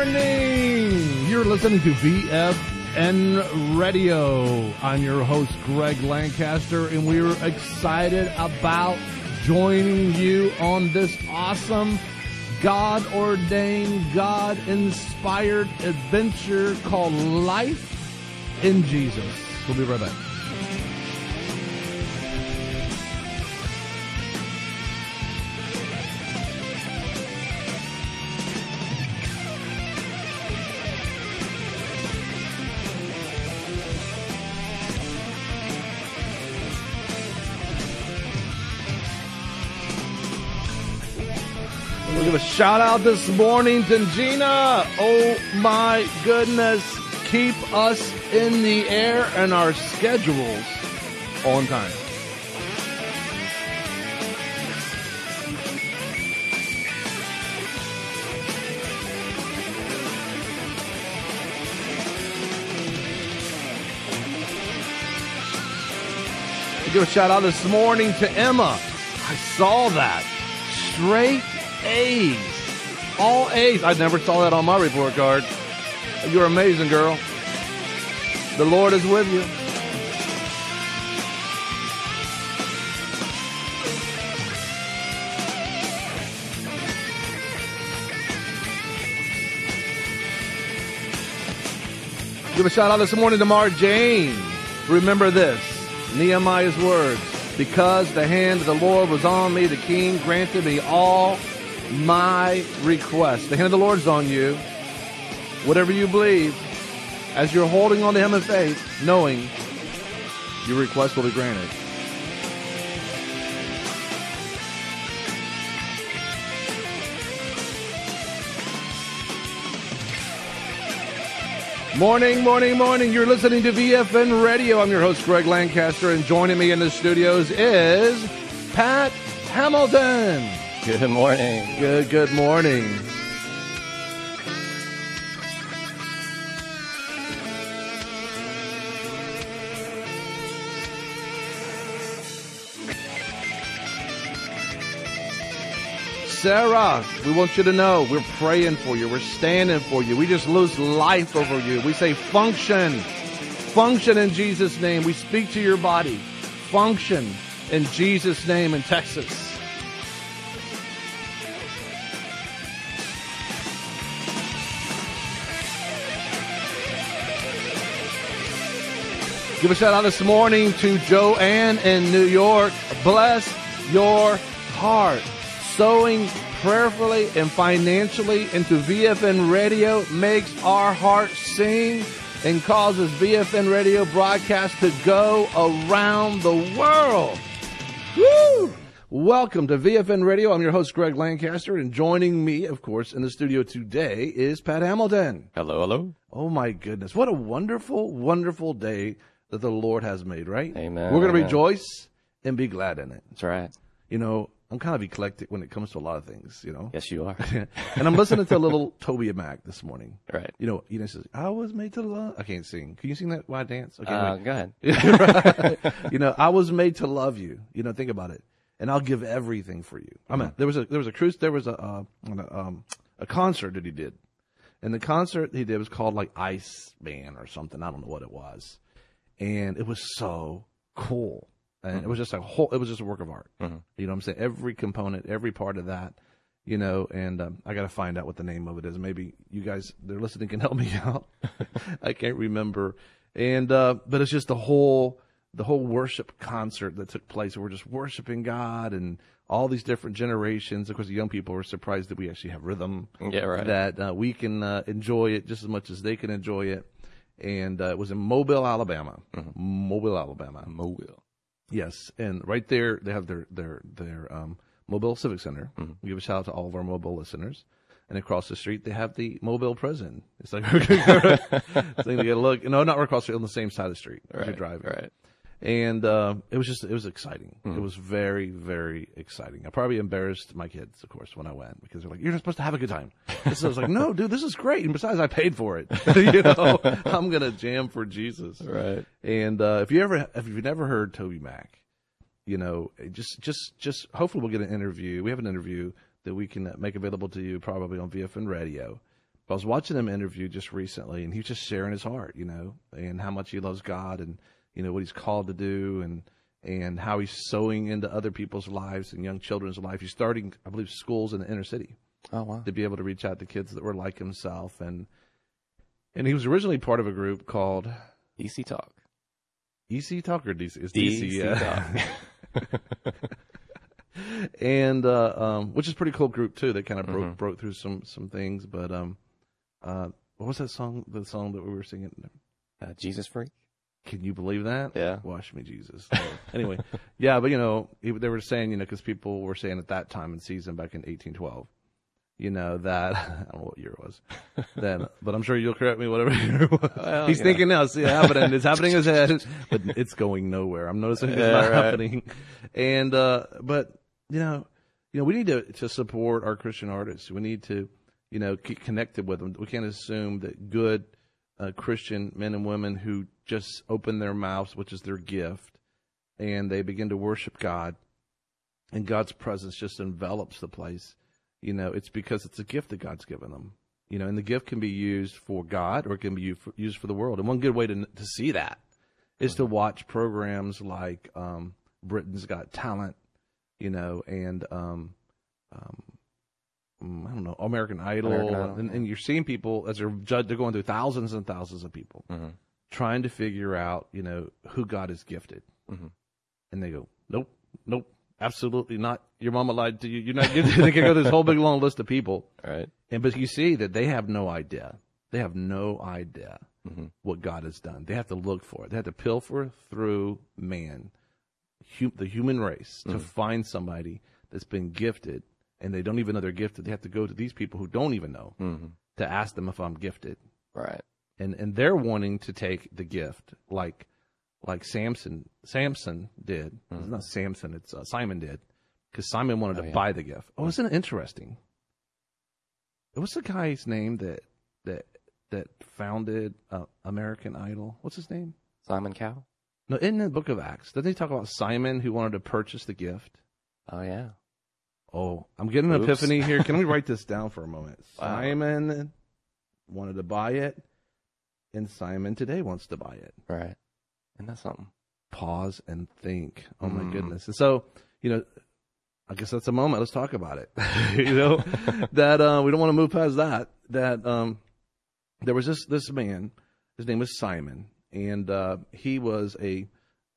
morning. You're listening to VFN Radio. I'm your host, Greg Lancaster, and we're excited about joining you on this awesome, God-ordained, God-inspired adventure called Life in Jesus. We'll be right back. We'll give a shout out this morning to Gina. Oh my goodness. Keep us in the air and our schedules on time. We'll give a shout out this morning to Emma. I saw that. Straight A's. All A's. I never saw that on my report card. You're amazing, girl. The Lord is with you. Give a shout out this morning to Mark James. Remember this, Nehemiah's words. Because the hand of the Lord was on me, the king granted me all my requests. The hand of the Lord's on you. Whatever you believe, as you're holding on to him in faith, knowing your request will be granted. Morning, morning, morning. You're listening to VFN Radio. I'm your host, Greg Lancaster, and joining me in the studios is Pat Hamilton. Good morning. Good morning. Sarah, we want you to know we're praying for you. We're standing for you. We just lose life over you. We say function. Function in Jesus' name. We speak to your body. Function in Jesus' name in Texas. Give a shout out this morning to Joanne in New York. Bless your heart. Sowing prayerfully and financially into VFN Radio makes our hearts sing and causes VFN Radio broadcast to go around the world. Woo! Welcome to VFN Radio. I'm your host, Greg Lancaster, and joining me, of course, in the studio today is Pat Hamilton. Hello, hello. Oh, my goodness. What a wonderful, wonderful day that the Lord has made, right? Amen. We're going to Amen. rejoice and be glad in it. That's right. You know, I'm kind of eclectic when it comes to a lot of things, you know. Yes, you are. And I'm listening to a little Toby Mac this morning. Right. You know, he says, I was made to love. I can't sing. Can you sing that while I dance? Okay, Go ahead. right. You know, I was made to love you. You know, think about it. And I'll give everything for you. I mean, there was a concert that he did. And the concert he did was called like Ice Man or something. I don't know what it was. And it was so cool. And it was just it was just a work of art. Mm-hmm. You know what I'm saying? Every component, every part of that, you know, and I got to find out what the name of it is. Maybe you guys, they're listening, can help me out. I can't remember. And, but it's just the whole worship concert that took place. We're just worshiping God and all these different generations. Of course, the young people were surprised that we actually have rhythm. Yeah, right. That we can enjoy it just as much as they can enjoy it. And it was in Mobile, Alabama. Mm-hmm. Mobile, Alabama. Mobile. Yes, and right there they have their Mobile Civic Center. Mm-hmm. We give a shout out to all of our Mobile listeners. And across the street they have the Mobile prison. It's like we're going to get a look. No, not right across the street, on the same side of the street as you're driving. Right. And it was exciting. Mm-hmm. It was very, very exciting. I probably embarrassed my kids, of course, when I went, because they're like, "You're not supposed to have a good time." So I was like, "No, dude, this is great. And besides, I paid for it. You know, I'm gonna jam for Jesus." Right. And if you've never heard Toby Mac, you know, just hopefully we'll get an interview. We have an interview that we can make available to you probably on VFN Radio. I was watching him interview just recently, and he was just sharing his heart, and how much he loves God, and what he's called to do, and how he's sowing into other people's lives and young children's life. He's starting, I believe, schools in the inner city. Oh, wow. To be able to reach out to kids that were like himself, and he was originally part of a group called DC Talk. EC Talk or DC? It's DC Talk. And which is a pretty cool group too. That kind of broke through some things. But what was that song? The song that we were singing? Jesus Freak. Can you believe that? Yeah. Wash me, Jesus. Anyway, yeah, but they were saying, because people were saying at that time in season back in 1812, that I don't know what year it was. Then, but I'm sure you'll correct me whatever year it was. Well, he's thinking now, see it happening. It's happening in his head, but it's going nowhere. I'm noticing it's not happening. And but we need to support our Christian artists. We need to keep connected with them. We can't assume that good Christian men and women who just open their mouths, which is their gift, and they begin to worship God, and God's presence just envelops the place. It's because it's a gift that God's given them. And the gift can be used for God, or it can be used for the world. And one good way to see that is to watch programs like Britain's Got Talent, and I don't know, American Idol. And you're seeing people as they're judged. They're going through thousands and thousands of people trying to figure out, who God has gifted. And they go, nope, absolutely not. Your mama lied to you. You're not gifted. They can go through this whole big long list of people. Right. But you see that they have no idea. They have no idea what God has done. They have to look for it. They have to pilfer through man, the human race, to find somebody that's been gifted. And they don't even know they're gifted. They have to go to these people who don't even know to ask them if I'm gifted. Right. And they're wanting to take the gift like Samson did. It's not Samson, it's Simon did. Because Simon wanted to buy the gift. Oh, isn't it interesting? What's the guy's name that founded American Idol? What's his name? Simon Cowell? No, in the book of Acts, doesn't he talk about Simon who wanted to purchase the gift? Oh, yeah. Oh, I'm getting an epiphany here. Can we write this down for a moment? Wow. Simon wanted to buy it, and Simon today wants to buy it. Right. Isn't that something? Pause and think. Oh, my goodness. And so, I guess that's a moment. Let's talk about it. That we don't want to move past that. That there was this man. His name was Simon, and he was a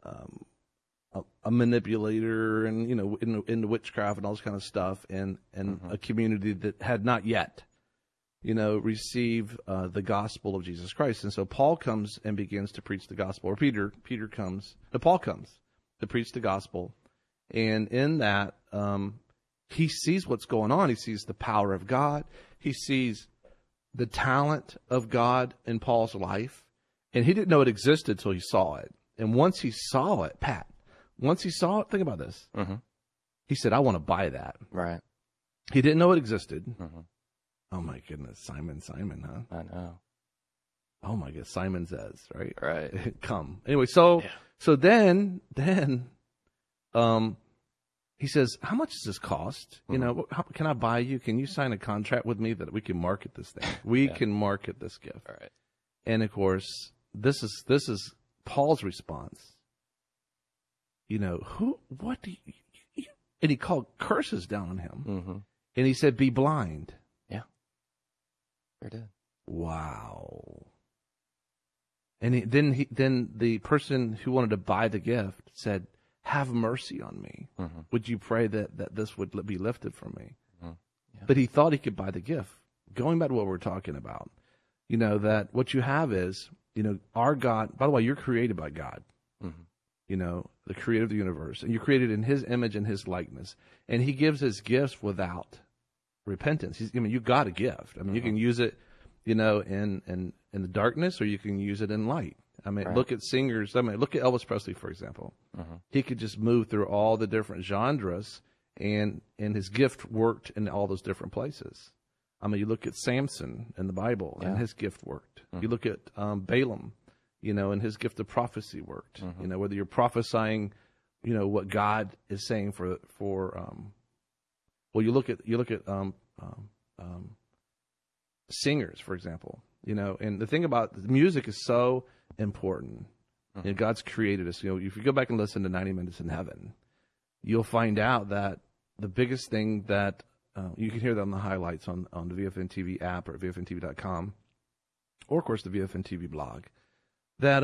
manipulator, and in the witchcraft and all this kind of stuff, and a community that had not yet receive the gospel of Jesus Christ. And so Paul comes and begins to preach the gospel, or Paul comes to preach the gospel. And in that, he sees what's going on. He sees the power of God. He sees the talent of God in Paul's life. And he didn't know it existed till he saw it. And once he saw it, think about this. He said, I want to buy that. Right. He didn't know it existed. Oh, my goodness. Simon, huh? I know. Oh, my goodness. Simon says, right? Right. Come. Anyway, so then he says, how much does this cost? How can I buy you? Can you sign a contract with me that we can market this thing? We can market this gift. All right. And, of course, this is Paul's response. What do you, and he called curses down on him. And he said, be blind. Yeah. Sure did. Wow. And then the person who wanted to buy the gift said, have mercy on me. Would you pray that this would be lifted from me? Yeah. But he thought he could buy the gift. Going back to what we're talking about, that what you have is, our God, by the way, you're created by God. The creator of the universe, and you're created in his image and his likeness. And he gives his gifts without repentance. You got a gift. You can use it, in the darkness, or you can use it in light. Right. Look at singers. Look at Elvis Presley, for example. He could just move through all the different genres, and his gift worked in all those different places. You look at Samson in the Bible, and his gift worked. You look at Balaam, and his gift of prophecy worked. Whether you're prophesying, what God is saying for you look at singers, for example. And the thing about music is so important. God's created us. If you go back and listen to 90 Minutes in Heaven, you'll find out that the biggest thing that you can hear that on the highlights on the VFN TV app or VFNTV.com, or of course the VFN TV blog, that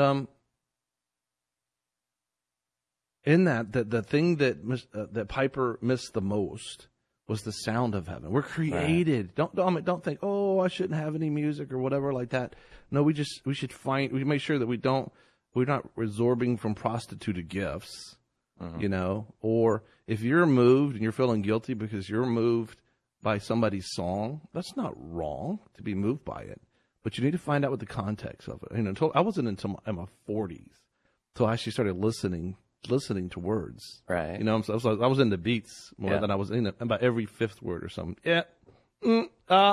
in that the thing that Piper missed the most was the sound of heaven. We're created. Right. Don't think, oh, I shouldn't have any music or whatever like that. No, we make sure that we're not resorbing from prostituted gifts, or if you're moved and you're feeling guilty because you're moved by somebody's song, that's not wrong to be moved by it. But you need to find out what the context of it. I wasn't until in my 40s until I actually started listening to words. Right. So I was into beats more than I was in about every fifth word or something. Yeah. And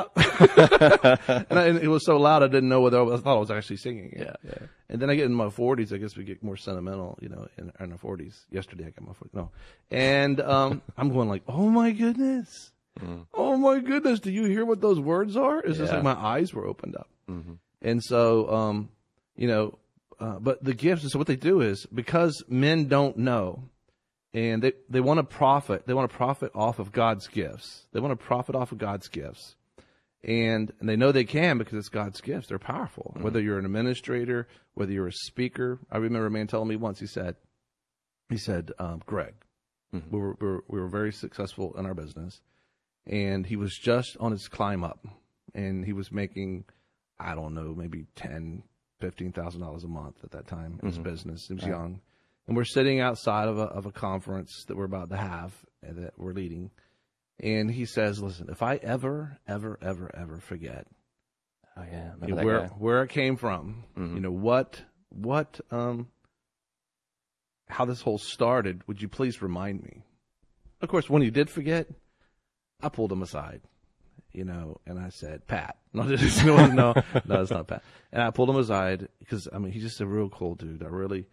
it was so loud I didn't know whether I thought I was actually singing it. Yeah. And then I get in my 40s. I guess we get more sentimental, in our 40s. Yesterday I got my 40s. No. And I'm going like, oh my goodness. Mm. Oh my goodness. Do you hear what those words are? It's just like my eyes were opened up. Mm-hmm. And so, but the gifts, so what they do is, because men don't know, and they want to profit off of God's gifts. They want to profit off of God's gifts. And they know they can because it's God's gifts. They're powerful. Mm-hmm. Whether you're an administrator, whether you're a speaker. I remember a man telling me once, he said, Greg, mm-hmm. we were very successful in our business, and he was just on his climb up, and he was making, I don't know, maybe $15,000 a month at that time in his business. He was young. And we're sitting outside of a conference that we're about to have, that we're leading. And he says, listen, if I ever forget where it came from, how this whole started, would you please remind me? Of course, when he did forget, I pulled him aside. And I said, Pat. No, it's not Pat. And I pulled him aside because, he's just a real cool dude. I really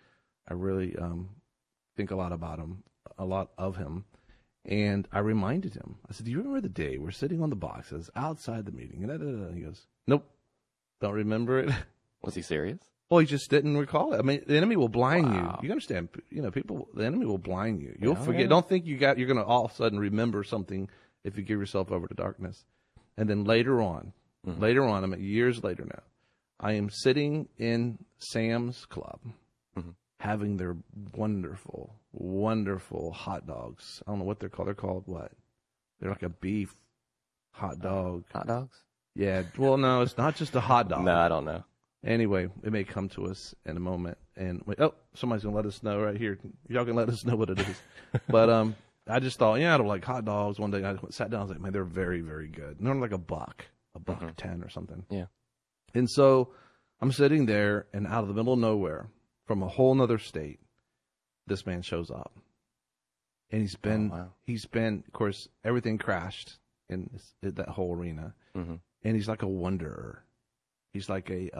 think a lot about him, a lot of him. And I reminded him. I said, do you remember the day we're sitting on the boxes outside the meeting? And he goes, nope, don't remember it. Was he serious? Well, he just didn't recall it. The enemy will blind you. You understand? The enemy will blind you. You'll forget. Yeah. Don't think you're going to all of a sudden remember something if you give yourself over to darkness. And then later on, years later now, I am sitting in Sam's Club having their wonderful, wonderful hot dogs. I don't know what they're called. They're called what? They're like a beef hot dog. Hot dogs? Yeah. Well, no, it's not just a hot dog. No, I don't know. Anyway, it may come to us in a moment. And somebody's going to let us know right here. Y'all can let us know what it is. But I just thought, I don't like hot dogs. One day I sat down, I was like, man, they're very, very good. And they're like a buck 10 or something. Yeah. And so I'm sitting there, and out of the middle of nowhere, from a whole nother state, this man shows up. And he's been, of course, everything crashed in that whole arena. Mm-hmm. And he's like a wanderer. He's like a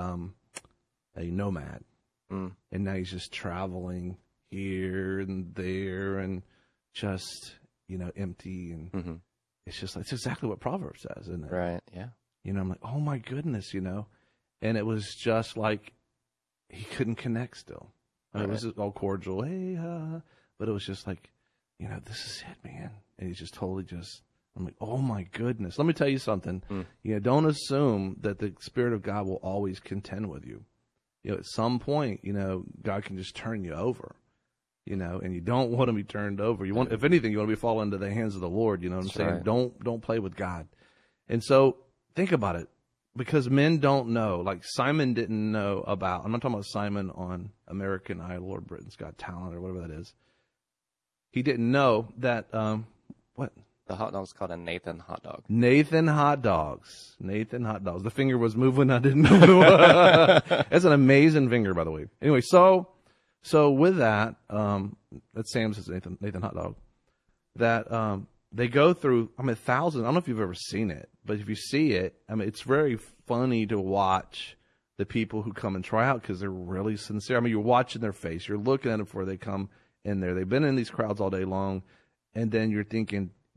nomad. Mm. And now he's just traveling here and there and just, empty. And it's just like, it's exactly what Proverbs says, isn't it? Right, yeah. I'm like, oh my goodness, And it was just like, he couldn't connect still. It was just all cordial, hey, but it was just like, this is it, man. And he's just totally I'm like, oh my goodness. Let me tell you something. Don't assume that the Spirit of God will always contend with you. At some point, God can just turn you over. And you don't want to be turned over. You want, if anything, you want to be falling into the hands of the Lord. You know what I'm saying? Right. Don't play with God. And so think about it, because men don't know. Like Simon didn't know about. I'm not talking about Simon on American Idol or Britain's Got Talent or whatever that is. He didn't know that. What? The hot dog's called a Nathan hot dog. Nathan hot dogs. The finger was moving. I didn't know. That's an amazing finger, by the way. Anyway, so with that, that's Sam's Nathan hot dog. That they go through, thousands. I don't know if you've ever seen it, but if you see it, it's very funny to watch the people who come and try out because they're really sincere. You're watching their face. You're looking at them before they come in there. They've been in these crowds all day long, and then you're thinking,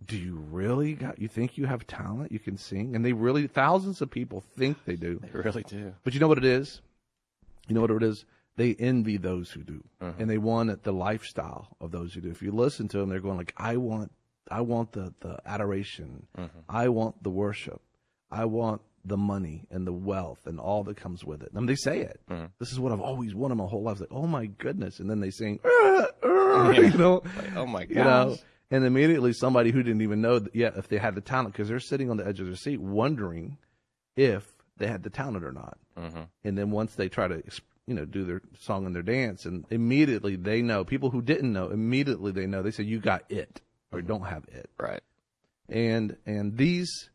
do you really you think you have talent? You can sing? And they really, thousands of people think they do. They really do. But you know what it is? You know what it is? They envy those who do. And they want the lifestyle of those who do. If you listen to them, they're going like, I want the adoration. I want the worship. I want the money and the wealth and all that comes with it. I mean, they say it. This is what I've always wanted my whole life. It's like, oh my goodness. And then they sing, you know, Like, oh my gosh. you know, and immediately somebody who didn't even know yet if they had the talent, because they're sitting on the edge of their seat wondering if they had the talent or not. And then once they try to, you know, do their song and their dance, and immediately they know, people who didn't know, immediately they know. They say, you got it or don't have it. Right. And these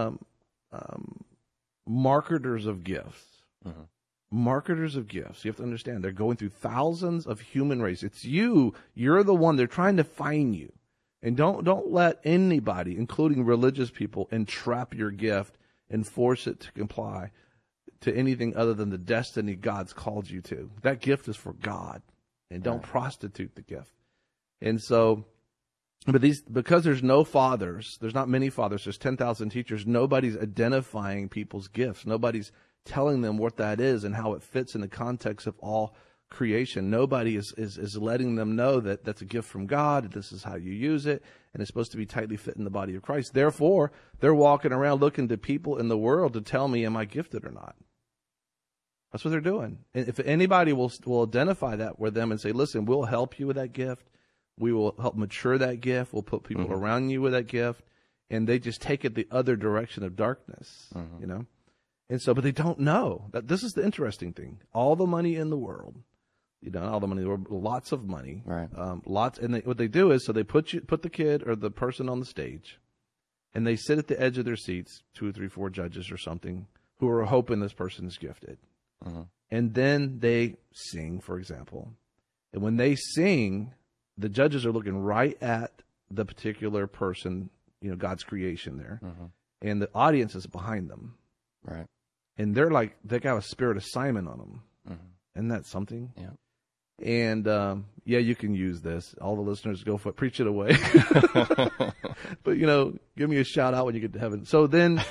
marketers of gifts, marketers of gifts, you have to understand, they're going through thousands of human race. It's you're the one, they're trying to find you. And don't let anybody, including religious people, entrap your gift and force it to comply to anything other than the destiny God's called you to. That gift is for God, and don't prostitute the gift. And so, but because there's no fathers, there's not many fathers, there's 10,000 teachers, nobody's identifying people's gifts. Nobody's telling them what that is and how it fits in the context of all creation. Nobody is letting them know that that's a gift from God, this is how you use it, and it's supposed to be tightly fit in the body of Christ. Therefore, they're walking around looking to people in the world to tell me, am I gifted or not? That's what they're doing. And if anybody will identify that with them and say, listen, we'll help you with that gift. We will help mature that gift. We'll put people around you with that gift. And they just take it the other direction of darkness, you know? And so, but they don't know that this is the interesting thing. All the money in the world, you know, all the money, lots of money, Right. Lots. And what they do is, so they put the kid or the person on the stage, and they sit at the edge of their seats, 2 or 3, 4 judges or something, who are hoping this person is gifted. And then they sing, for example. And when they sing, the judges are looking right at the particular person, you know, God's creation there. And the audience is behind them. Right. And they're like, they got a spirit of Simon on them. Isn't that something? Yeah. And, yeah, you can use this. All the listeners go for it. Preach it away. But, you know, give me a shout out when you get to heaven. So then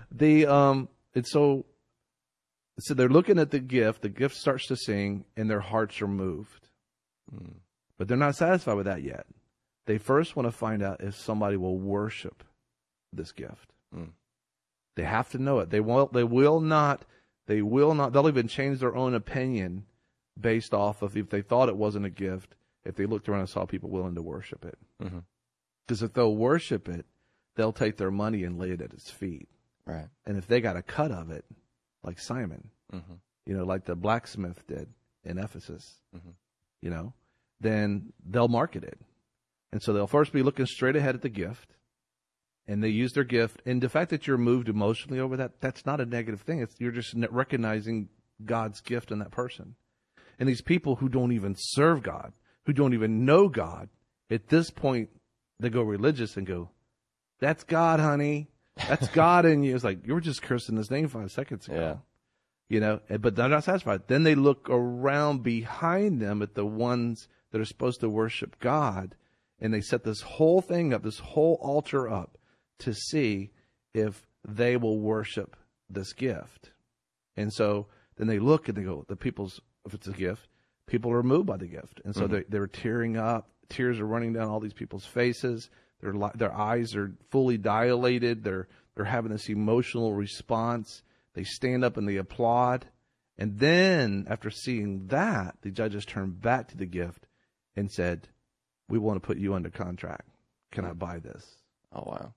so they're looking at the gift starts to sing, and their hearts are moved. But they're not satisfied with that yet. They first want to find out if somebody will worship this gift. They have to know it. They will not, they'll even change their own opinion based off of if they thought it wasn't a gift, if they looked around and saw people willing to worship it. Because if they'll worship it, they'll take their money and lay it at its feet. Right. And if they got a cut of it, like Simon, you know, like the blacksmith did in Ephesus, you know, then they'll market it. And so they'll first be looking straight ahead at the gift, and they use their gift. And the fact that you're moved emotionally over that, that's not a negative thing. You're just recognizing God's gift in that person. And these people who don't even serve God, who don't even know God, at this point, they go religious and go, that's God, honey. That's God in you. It's like, you were just cursing his name 5 seconds ago. Yeah. You know, but they're not satisfied. Then they look around behind them at the ones that are supposed to worship God, and they set this whole thing up, this whole altar up, to see if they will worship this gift. And so then they look and they go, if it's a gift, people are moved by the gift. And so they're tearing up. Tears are running down all these people's faces. Their eyes are fully dilated. They're having this emotional response. They stand up and they applaud. And then, after seeing that, the judges turned back to the gift and said, we want to put you under contract. Can I buy this? Oh, wow.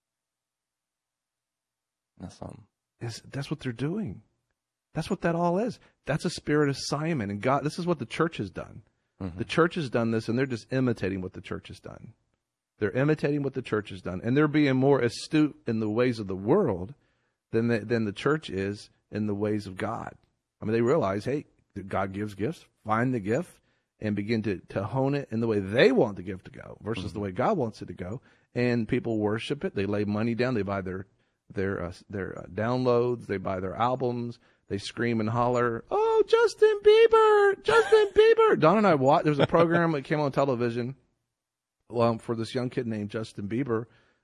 That's something. That's what they're doing. That's what that all is. That's a spirit of Simon. And God, this is what the church has done. The church has done this, and they're just imitating what the church has done. They're imitating what the church has done. And they're being more astute in the ways of the world than the church is in the ways of God. I mean, they realize, hey, God gives gifts. Find the gift and begin to hone it in the way they want the gift to go versus the way God wants it to go. And people worship it. They lay money down. They buy their downloads. They buy their albums. They scream and holler, oh, Justin Bieber, Justin Bieber. Don and I watched, there was a program that came on television for this young kid named Justin Bieber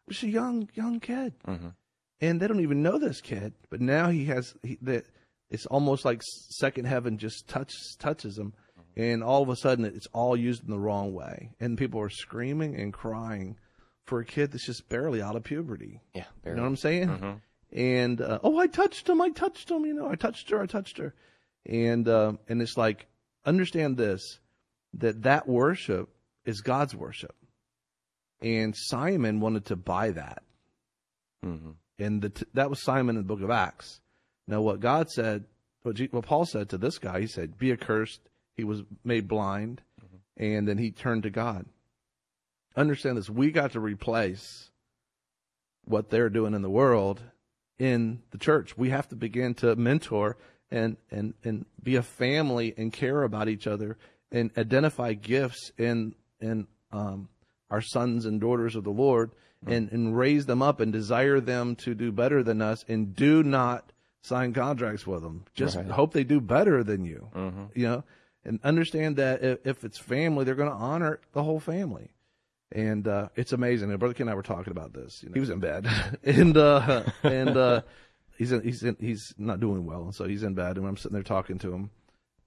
Just a young kid. Mm-hmm. And they don't even know this kid, but now it's almost like second heaven just touches him, and all of a sudden it's all used in the wrong way, and people are screaming and crying for a kid that's just barely out of puberty. Yeah. You know what I'm saying? Mm-hmm. And I touched him, I touched her, and it's like, understand this, that worship is God's worship, and Simon wanted to buy that. Mm-hmm. And that was Simon in the book of Acts. Now, what God said, what Paul said to this guy, he said, be accursed. He was made blind, and then he turned to God. Understand this. We got to replace what they're doing in the world in the church. We have to begin to mentor and be a family and care about each other and identify gifts in our sons and daughters of the Lord, and raise them up and desire them to do better than us, and do not sign contracts with them. Just hope they do better than you, and understand that if it's family, they're going to honor the whole family. And it's amazing. And Brother Ken and I were talking about this. He was in bed, and he's not doing well, and so he's in bed, and I'm sitting there talking to him,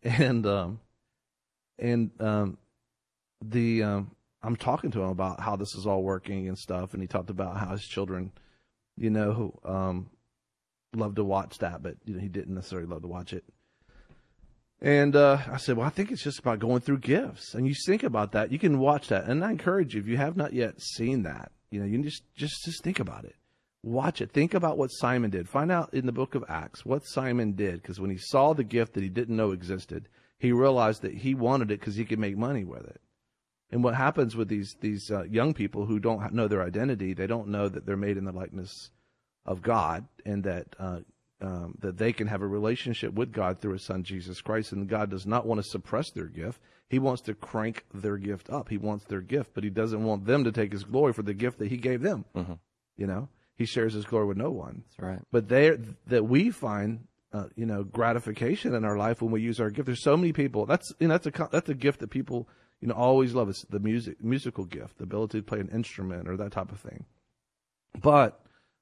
I'm talking to him about how this is all working and stuff, and he talked about how his children, love to watch that, but he didn't necessarily love to watch it. And I said, well, I think it's just about going through gifts. And you think about that, you can watch that. And I encourage you, if you have not yet seen that, you can just think about it. Watch it. Think about what Simon did. Find out in the book of Acts what Simon did, because when he saw the gift that he didn't know existed, he realized that he wanted it because he could make money with it. And what happens with these young people who don't know their identity, they don't know that they're made in the likeness of God, and that they can have a relationship with God through His Son Jesus Christ. And God does not want to suppress their gift. He wants to crank their gift up. He wants their gift, but He doesn't want them to take His glory for the gift that He gave them. Mm-hmm. He shares His glory with no one. That's right. But that we find gratification in our life when we use our gift. There's so many people. That's a gift that people always love. It's the musical gift, the ability to play an instrument or that type of thing. But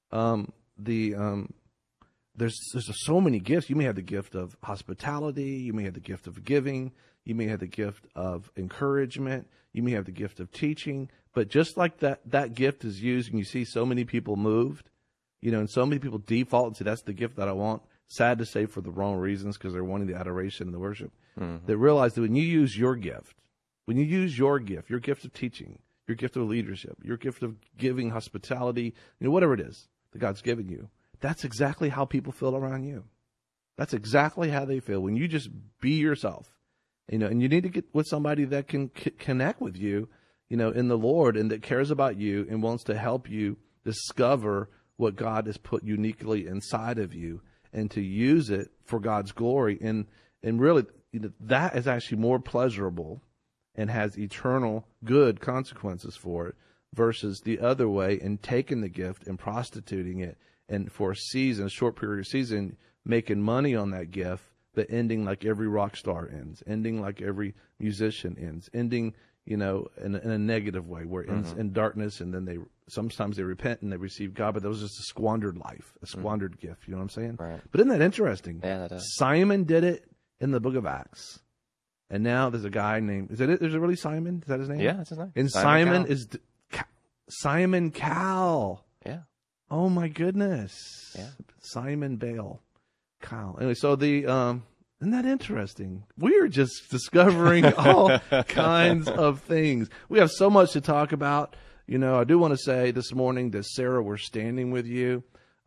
there's so many gifts. You may have the gift of hospitality. You may have the gift of giving. You may have the gift of encouragement. You may have the gift of teaching. But just like that gift is used, and you see so many people moved, and so many people default and say, that's the gift that I want. Sad to say, for the wrong reasons, because they're wanting the adoration and the worship. Mm-hmm. They realize that when you use your gift, your gift of teaching, your gift of leadership, your gift of giving, hospitality, whatever it is that God's given you, that's exactly how people feel around you. That's exactly how they feel when you just be yourself, and you need to get with somebody that can connect with you, in the Lord, and that cares about you and wants to help you discover what God has put uniquely inside of you and to use it for God's glory. And really, that is actually more pleasurable and has eternal good consequences for it, versus the other way, and taking the gift and prostituting it, and for a short period of season, making money on that gift, but ending like every rock star ends, ending like every musician ends, ending, in a negative way, where it ends in darkness, and then sometimes they repent and they receive God, but that was just a squandered life, a squandered gift. You know what I'm saying? Right. But isn't that interesting? Yeah, that is. Simon did it in the book of Acts. And now there's a guy named, is it really Simon? Is that his name? Yeah, that's his name. And Simon is Simon Cowell. Yeah. Oh my goodness. Yeah. Simon Bale. Cowell. Anyway, so isn't that interesting? We are just discovering all kinds of things. We have so much to talk about. I do want to say this morning that Sarah, we're standing with you.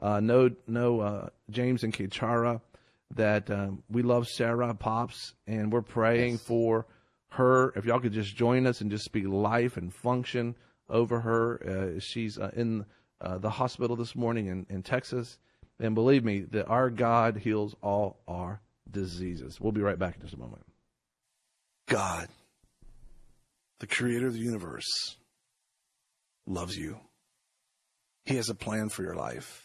James and Kechara, that we love Sarah Pops, and we're praying for her. If y'all could just join us and just speak life and function over her. She's in the hospital this morning in Texas. And believe me, that our God heals all our diseases. We'll be right back in just a moment. God, the creator of the universe, loves you. He has a plan for your life.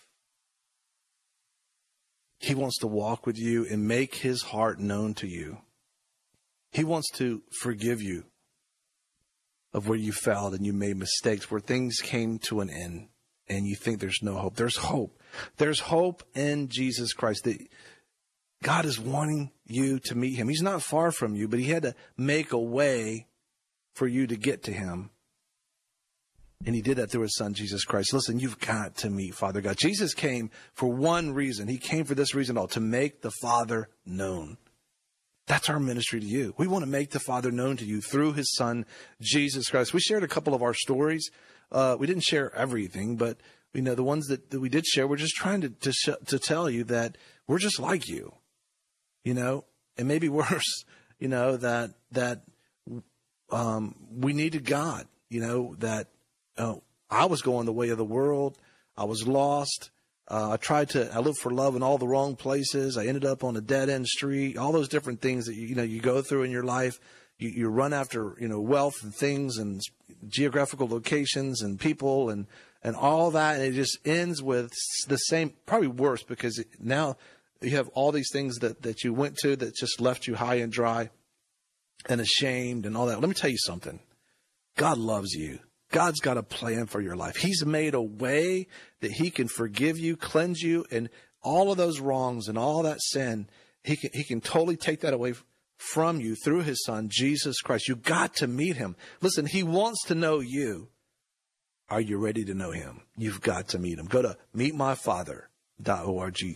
He wants to walk with you and make His heart known to you. He wants to forgive you of where you failed and you made mistakes, where things came to an end. and you think there's no hope. There's hope. There's hope in Jesus Christ. That God is wanting you to meet him. He's not far from you, but he had to make a way for you to get to him. And he did that through his son, Jesus Christ. Listen, you've got to meet Father God. Jesus came for one reason. He came for this reason all, to make the Father known. That's our ministry to you. We want to make the Father known to you through his son, Jesus Christ. We shared a couple of our stories. We didn't share everything, but the ones that we did share, we're just trying to tell you that we're just like you, and maybe worse, that we needed God, that I was going the way of the world. I was lost. I lived for love in all the wrong places. I ended up on a dead end street, all those different things that, you go through in your life. You run after, wealth and things and geographical locations and people and all that. And it just ends with the same, probably worse, because now you have all these things that you went to that just left you high and dry and ashamed and all that. Let me tell you something. God loves you. God's got a plan for your life. He's made a way that he can forgive you, cleanse you, and all of those wrongs and all that sin, he can totally take that away from you through his son, Jesus Christ. You got to meet him. Listen, he wants to know you. Are you ready to know him? You've got to meet him. Go to meetmyfather.org.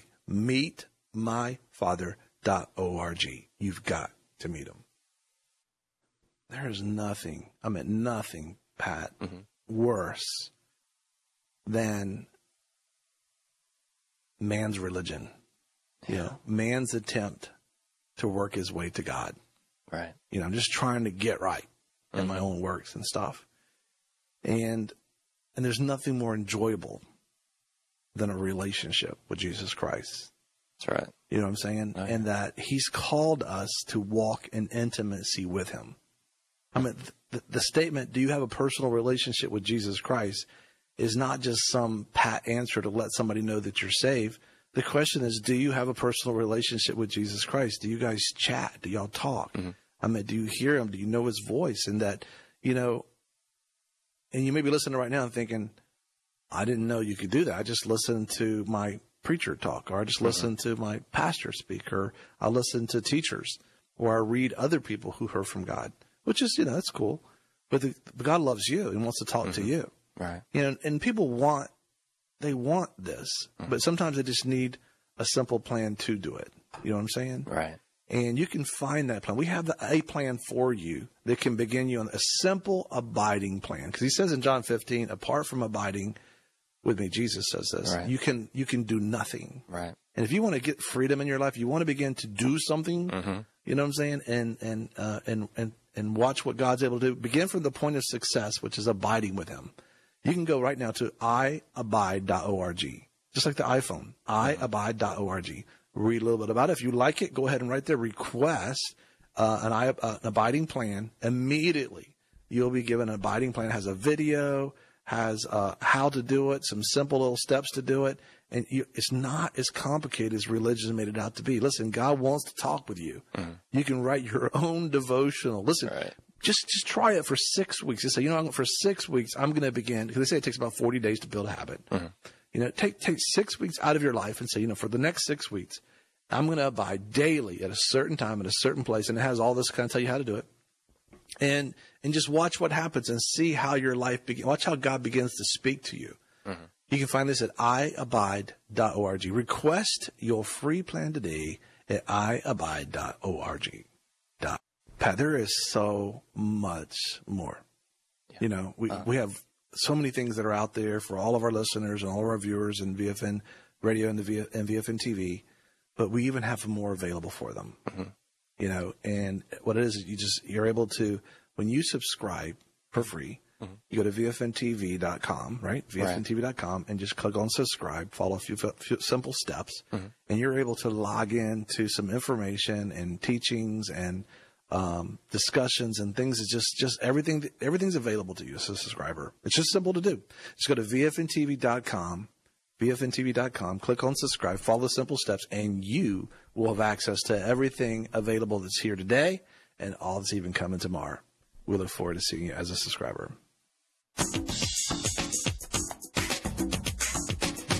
Meetmyfather.org. You've got to meet him. There is nothing, Pat, worse than man's religion. Man's attempt to work his way to God. Right. I'm just trying to get right in my own works and stuff. And there's nothing more enjoyable than a relationship with Jesus Christ. That's right. You know what I'm saying? Oh, yeah. And that he's called us to walk in intimacy with him. The statement, do you have a personal relationship with Jesus Christ, is not just some pat answer to let somebody know that you're saved. The question is, do you have a personal relationship with Jesus Christ? Do you guys chat? Do y'all talk? Do you hear him? Do you know his voice? And that, and you may be listening right now and thinking, I didn't know you could do that. I just listened to my preacher talk, or I just listened to my pastor speak, or I listen to teachers, or I read other people who heard from God, which is, that's cool. But God loves you and wants to talk to you. Right. And people want this, but sometimes they just need a simple plan to do it. You know what I'm saying? Right. And you can find that plan. We have a plan for you that can begin you on a simple abiding plan. Because he says in John 15, apart from abiding with me, Jesus says this, right. you can do nothing. Right. And if you want to get freedom in your life, you want to begin to do something, you know what I'm saying? And watch what God's able to do. Begin from the point of success, which is abiding with him. You can go right now to iabide.org, just like the iPhone, iabide.org. Read a little bit about it. If you like it, go ahead and right there request an abiding plan. Immediately, you'll be given an abiding plan. It has a video, has how to do it, some simple little steps to do it. And it's not as complicated as religion made it out to be. Listen, God wants to talk with you. You can write your own devotional. Listen, just try it for 6 weeks. Just say, for 6 weeks, I'm going to begin. Because they say it takes about 40 days to build a habit. Take 6 weeks out of your life and say, for the next 6 weeks, I'm going to abide daily at a certain time at a certain place. And it has all this kind of tell you how to do it. And just watch what happens and see how your life begins. Watch how God begins to speak to you. You can find this at iabide.org. Request your free plan today at iabide.org. Pat, there is so much more. Yeah. We have so many things that are out there for all of our listeners and all of our viewers in VFN Radio and VFN TV, but we even have more available for them. And what it is you're able to, when you subscribe for free, you go to VFNTV.com, right? VFNTV.com, and just click on subscribe, follow a few simple steps, and you're able to log in to some information and teachings and discussions and things. It's just everything's available to you as a subscriber. It's just simple to do. Just go to VFNTV.com, click on subscribe, follow the simple steps, and you will have access to everything available that's here today and all that's even coming tomorrow. We look forward to seeing you as a subscriber.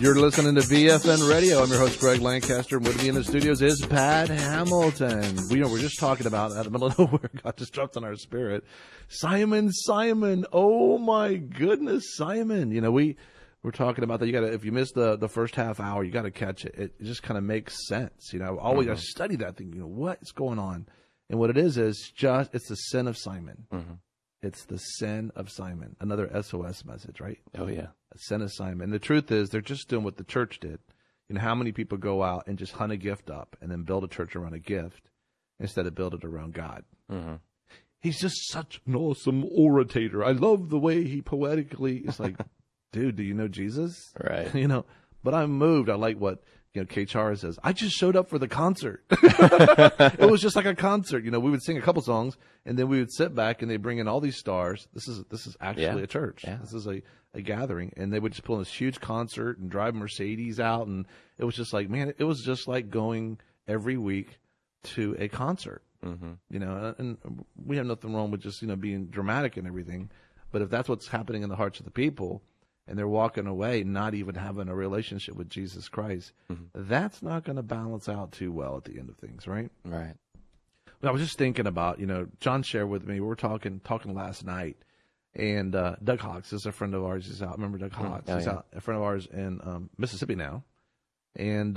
You're listening to VFN Radio. I'm your host, Greg Lancaster. And with me in the studios is Pat Hamilton. We're just talking about, out of the middle of nowhere, God just dropped on our spirit. Simon. Oh my goodness, Simon. You know, we're talking about that. You gotta, if you miss the first half hour, you gotta catch it. It just kind of makes sense. You know, always I study that thing, you know, what's going on? And what it is it's the sin of Simon. Mm-hmm. It's the sin of Simon. Another SOS message, right? Oh, yeah. A sin of Simon. And the truth is, they're just doing what the church did. You know, how many people go out and just hunt a gift up and then build a church around a gift instead of build it around God? Mm-hmm. He's just such an awesome orator. I love the way he poetically is like, dude, do you know Jesus? Right. You know, but I'm moved. I like what, you know, Kay Chara says, I just showed up for the concert. It was just like a concert. You know, we would sing a couple songs and then we would sit back and they bring in all these stars. This is actually a church. Yeah. This is a gathering. And they would just pull in this huge concert and drive Mercedes out. And it was just like, man, it was just like going every week to a concert. Mm-hmm. You know, and we have nothing wrong with just, you know, being dramatic and everything. But if that's what's happening in the hearts of the people, and they're walking away not even having a relationship with Jesus Christ, that's not going to balance out too well at the end of things, right? Right. But I was just thinking about, you know, John shared with me, we were talking last night, and Doug Hawks is a friend of ours. He's out. Remember Doug Hawks? He's out, a friend of ours in Mississippi now. And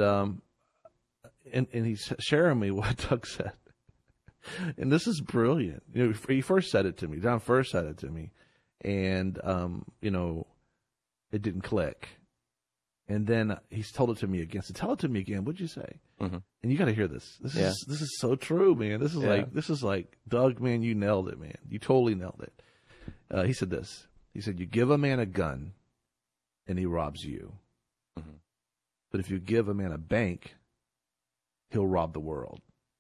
he's sharing me what Doug said. And this is brilliant. You know, he first said it to me. John first said it to me. And, you know, it didn't click. And then he's told it to me again. So tell it to me again. What'd you say? Mm-hmm. And you got to hear this. This is so true, man. This is like, Doug, man, you nailed it, man. You totally nailed it. He said this. He said, you give a man a gun and he robs you. Mm-hmm. But if you give a man a bank, he'll rob the world.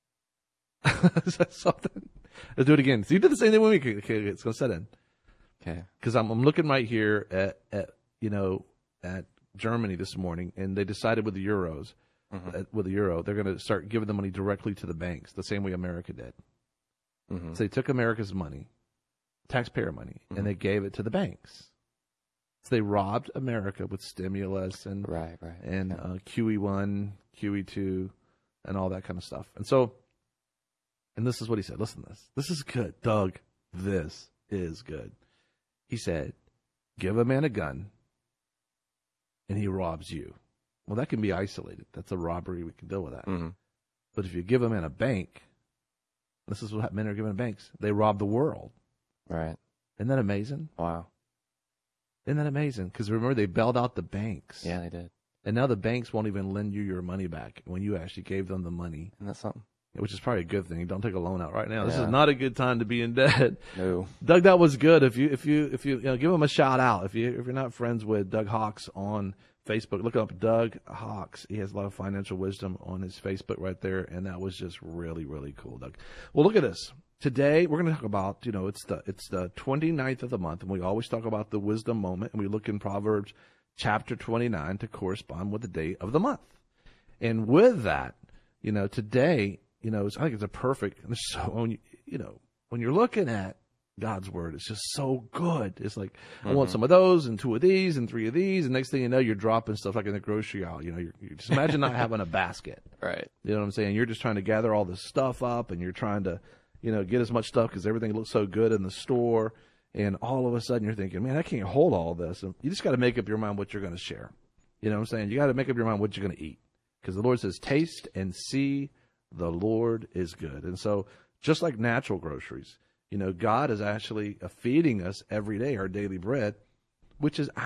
Is that something? Let's do it again. So you did the same thing with me. Okay, it's going to set in. Okay. Because I'm looking right here at Germany this morning, and they decided with the euros, with the euro, they're going to start giving the money directly to the banks, the same way America did. Mm-hmm. So they took America's money, taxpayer money, and they gave it to the banks. So they robbed America with stimulus and QE1, QE2, and all that kind of stuff. And so, and this is what he said. Listen to this. This is good. Doug, this is good. He said, give a man a gun, and he robs you. Well, that can be isolated. That's a robbery. We can deal with that. Mm-hmm. But if you give a man a bank, this is what men are given banks. They rob the world. Right. Isn't that amazing? Wow. Isn't that amazing? Because remember, they bailed out the banks. Yeah, they did. And now the banks won't even lend you your money back when you actually gave them the money. Isn't that something? Which is probably a good thing. Don't take a loan out right now. This is not a good time to be in debt. No. Doug, that was good. If you know, give him a shout out. If you're not friends with Doug Hawks on Facebook, look up Doug Hawks. He has a lot of financial wisdom on his Facebook right there, and that was just really, really cool, Doug. Well, look at this. Today we're going to talk about, you know, it's the 29th of the month, and we always talk about the wisdom moment, and we look in Proverbs chapter 29 to correspond with the day of the month. And with that, you know, today, you know, I think it's a perfect. So when when you're looking at God's word, it's just so good. It's like I want some of those and 2 of these and 3 of these, and next thing you know, you're dropping stuff like in the grocery aisle. You know, you just imagine not having a basket. Right. You know what I'm saying? You're just trying to gather all this stuff up, and you're trying to, you know, get as much stuff because everything looks so good in the store. And all of a sudden, you're thinking, man, I can't hold all this. And you just got to make up your mind what you're going to share. You know what I'm saying? You got to make up your mind what you're going to eat, because the Lord says, "Taste and see." The Lord is good. And so just like natural groceries, you know, God is actually feeding us every day our daily bread, which is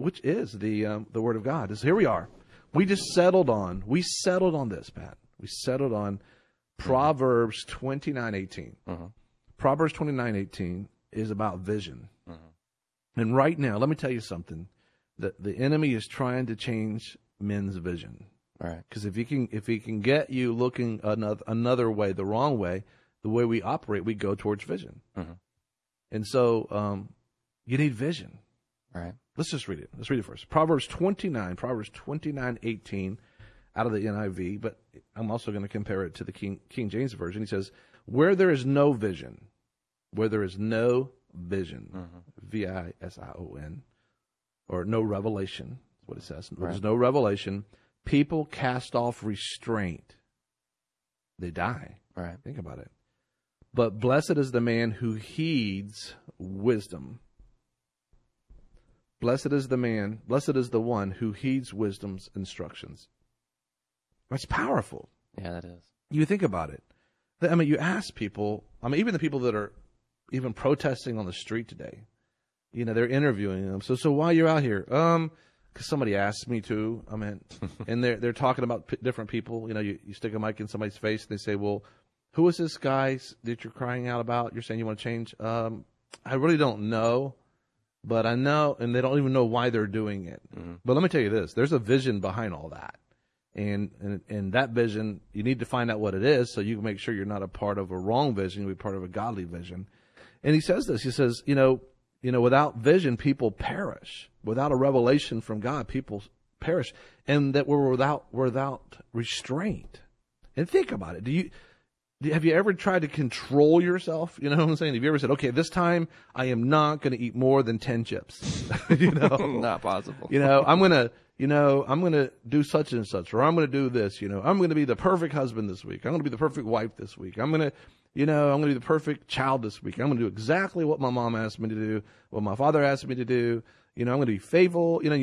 the word of God. Is here we are. We settled on this, Pat. We settled on Proverbs 29:18. Proverbs 29:18 is about vision. And right now, let me tell you something. The enemy is trying to change men's vision. Right. Because if he can get you looking another way, the wrong way, the way we operate, we go towards vision. Mm-hmm. And so you need vision. Right. Let's just read it. Let's read it first. Proverbs 29:18 out of the NIV, but I'm also going to compare it to the King James Version. He says, where there is no vision, vision, vision, or no revelation, what it says. Right. There's no revelation. People cast off restraint. They die. Right. Think about it. But blessed is the man who heeds wisdom. Blessed is the one who heeds wisdom's instructions. That's powerful. Yeah, that is. You think about it. I mean, you ask people, even the people that are even protesting on the street today, they're interviewing them. So why you're out here? Because somebody asked me to. And they're talking about different people. You stick a mic in somebody's face and they say, well, who is this guy that you're crying out about? You're saying you want to change? I really don't know, but I know, and they don't even know why they're doing it. Mm-hmm. But let me tell you this: there's a vision behind all that, and that vision, you need to find out what it is, so you can make sure you're not a part of a wrong vision. You'll be part of a godly vision. And he says this: he says, without vision, people perish. Without a revelation from God, people perish, and that we're without restraint. And think about it: have you ever tried to control yourself? You know what I'm saying? Have you ever said, okay, this time I am not going to eat more than 10 chips? Not possible. I'm going to do such and such, or I'm going to do this, I'm going to be the perfect husband this week. I'm going to be the perfect wife this week. I'm going to be the perfect child this week. I'm going to do exactly what my mom asked me to do, what my father asked me to do. I'm going to be faithful. You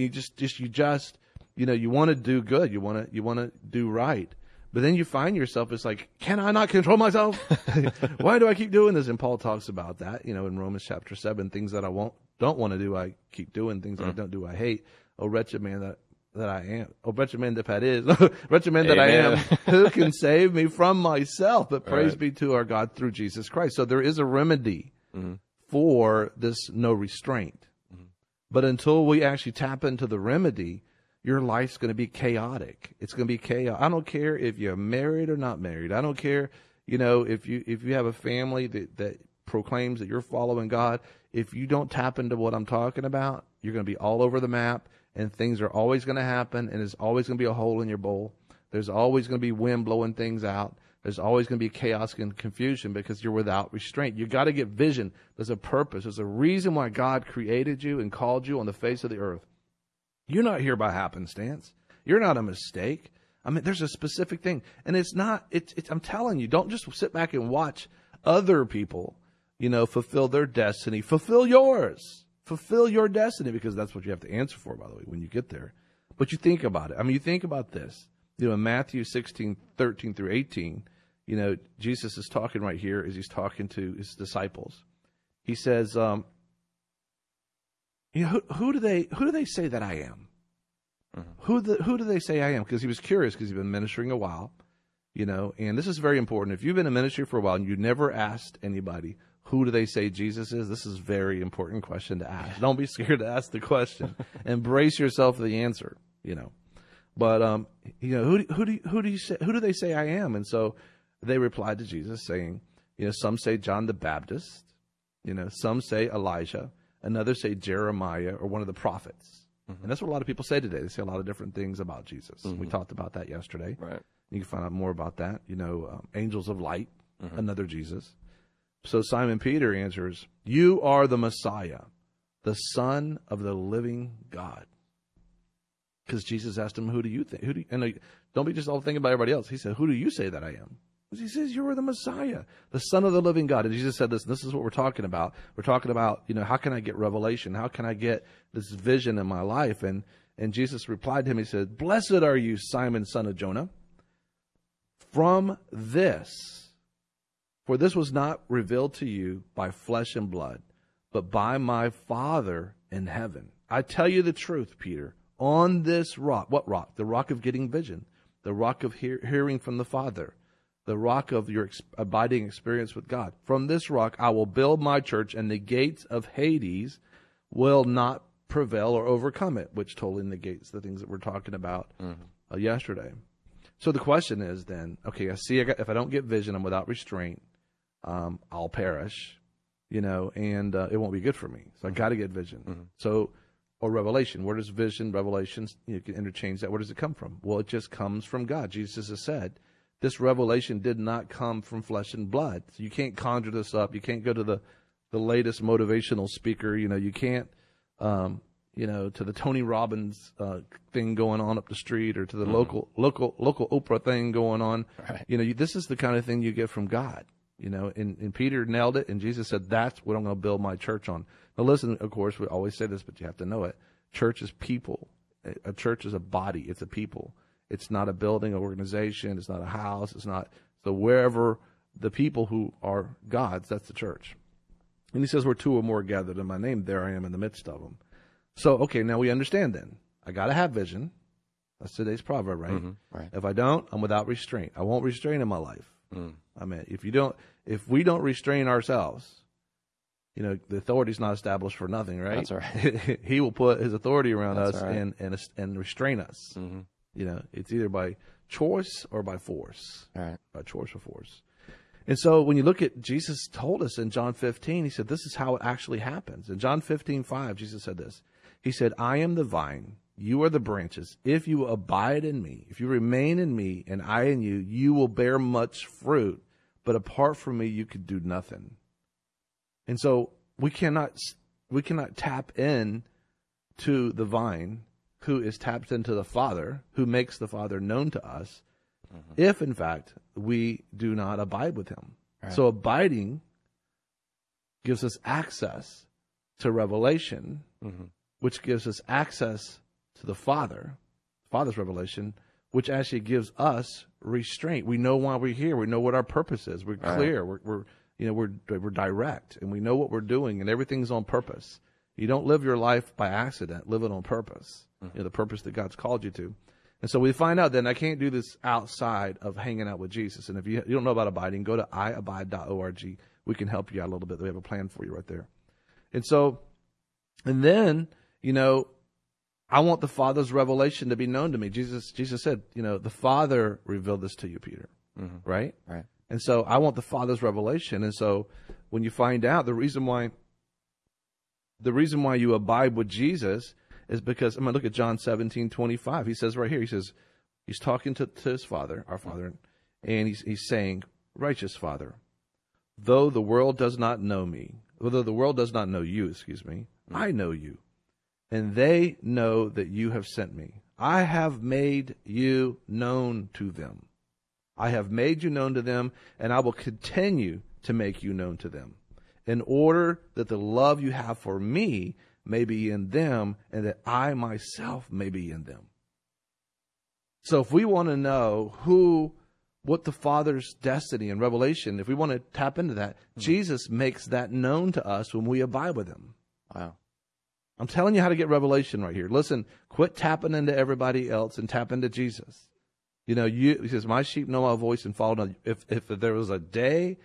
want to do good. You want to do right. But then you find yourself, it's like, can I not control myself? Why do I keep doing this? And Paul talks about that, in Romans chapter 7, things that I don't want to do, I keep doing. Things that I don't do, I hate. Oh, wretched man that I am. Oh, wretched man that is. Wretched man that I am. Who can save me from myself? But praise be to our God through Jesus Christ. So there is a remedy for this no restraint. Mm-hmm. But until we actually tap into the remedy, your life's going to be chaotic. It's going to be chaos. I don't care if you're married or not married. I don't care, if you have a family that proclaims that you're following God. If you don't tap into what I'm talking about, you're going to be all over the map, and things are always going to happen, and there's always going to be a hole in your bowl. There's always going to be wind blowing things out. There's always going to be chaos and confusion because you're without restraint. You got to get vision. There's a purpose. There's a reason why God created you and called you on the face of the earth. You're not here by happenstance. You're not a mistake. There's a specific thing. And it's not, I'm telling you, don't just sit back and watch other people, fulfill their destiny. Fulfill yours. Fulfill your destiny, because that's what you have to answer for, by the way, when you get there. But you think about it. You think about this. In Matthew 16:13 through 18, Jesus is talking right here as he's talking to his disciples. He says, who do they say that I am? Mm-hmm. Who do they say I am? Because he was curious, because he's been ministering a while, and this is very important. If you've been in ministry for a while and you never asked anybody, who do they say Jesus is? This is a very important question to ask. Don't be scared to ask the question. Embrace yourself for the answer, But who do they say I am? And so they replied to Jesus saying, some say John the Baptist, some say Elijah. Another say Jeremiah or one of the prophets. Mm-hmm. And that's what a lot of people say today. They say a lot of different things about Jesus. Mm-hmm. We talked about that yesterday. Right. You can find out more about that. Angels of light, another Jesus. So Simon Peter answers, you are the Messiah, the Son of the living God. Because Jesus asked him, who do you think? And don't be just all thinking about everybody else. He said, who do you say that I am? He says, you are the Messiah, the Son of the living God. And Jesus said this is what we're talking about. We're talking about, how can I get revelation? How can I get this vision in my life? And Jesus replied to him, he said, blessed are you, Simon, son of Jonah, from this, for this was not revealed to you by flesh and blood, but by my Father in heaven. I tell you the truth, Peter, on this rock. What rock? The rock of getting vision, the rock of hearing from the Father. The rock of your abiding experience with God. From this rock I will build my church, and the gates of Hades will not prevail or overcome it, which totally negates the things that we're talking about yesterday. So the question is then, okay, I see if I don't get vision, I'm without restraint, I'll perish, and it won't be good for me. So I got to get vision. Mm-hmm. So, or revelation. Where does vision, revelations, you can interchange that. Where does it come from? Well, it just comes from God. Jesus has said, this revelation did not come from flesh and blood. So you can't conjure this up. You can't go to the latest motivational speaker. You can't to the Tony Robbins thing going on up the street, or to the local Oprah thing going on. Right. This is the kind of thing you get from God. And Peter nailed it, and Jesus said, "That's what I'm going to build my church on." Now, listen. Of course, we always say this, but you have to know it. Church is people. A church is a body. It's a people. It's not a building, organization. It's not a house. It's not. So wherever the people who are God's, that's the church. And he says, "Where two or more gathered in my name, there I am in the midst of them." So, okay, now we understand then. I got to have vision. That's today's proverb, right? Mm-hmm. Right. If I don't, I'm without restraint. I won't restrain in my life. I mean, if we don't restrain ourselves, the authority's not established for nothing, right? That's right. He will put his authority around That's us right. and restrain us. Mm-hmm. It's either by choice or by force. All right. By choice or force. And so when you look at, Jesus told us in John 15, he said, this is how it actually happens. In John 15:5, Jesus said this. He said, "I am the vine, you are the branches. If you abide in me, if you remain in me and I in you, you will bear much fruit. But apart from me, you could do nothing." And so we cannot tap in to the vine, who is tapped into the Father, who makes the Father known to us, if in fact we do not abide with him. Right. So abiding gives us access to revelation, which gives us access to the Father's revelation, which actually gives us restraint. We know why we're here. We know what our purpose is. We're clear. Right. We're direct, and we know what we're doing, and everything's on purpose. You don't live your life by accident. Live it on purpose. The purpose that God's called you to. And so we find out then I can't do this outside of hanging out with Jesus. And if you don't know about abiding, go to iabide.org. We can help you out a little bit. We have a plan for you right there. And then, I want the Father's revelation to be known to me. Jesus said, the Father revealed this to you, Peter. Right? Right. And so I want the Father's revelation. And so when you find out the reason why you abide with Jesus is because, I'm going to look at John 17:25. He says right here, he's talking to his Father, our Father, and he's saying, "Righteous Father, though the world does not know me, although the world does not know you, I know you, and they know that you have sent me. I have made you known to them. I have made you known to them, and I will continue to make you known to them, in order that the love you have for me may be in them, and that I myself may be in them." So if we want to know what the Father's destiny and revelation, if we want to tap into that, Jesus makes that known to us when we abide with him. Wow. I'm telling you how to get revelation right here. Listen, quit tapping into everybody else and tap into Jesus. He says, "My sheep know my voice and follow." If there was a day